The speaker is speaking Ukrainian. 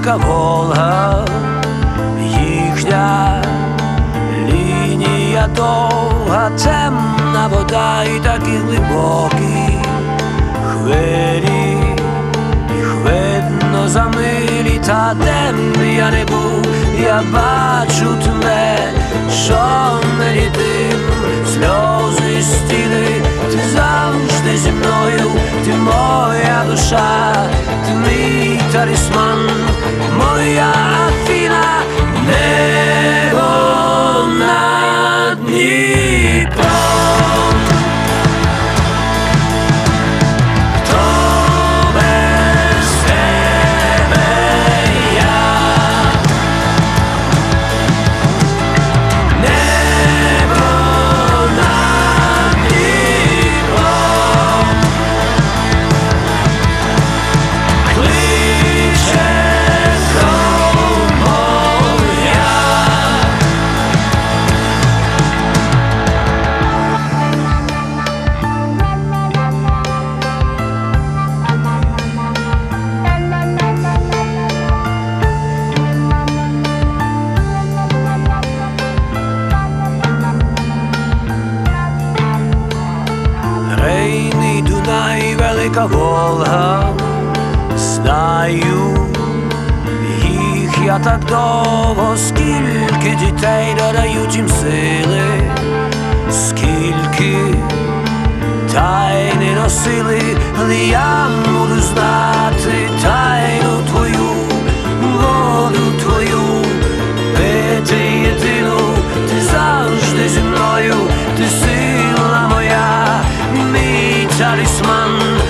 велика Волга, їхня лінія довга, темна вода і такі глибокі хвилі, їх видно за милі, та де б я не був, я бачу тебе, що мені тим сльози стіни. Ти завжди зі мною, ти моя душа, ти мій талісман, моя Афіна, небо над Дніпром. Рейний Дунай, велика Волга, знаю їх я так довго, скільки дітей додають їм сили, скільки тайни носили, але я буду знати тайну твою, воду твою, пити єдину, ти завжди зі мною, ти сила моя, мій талісман.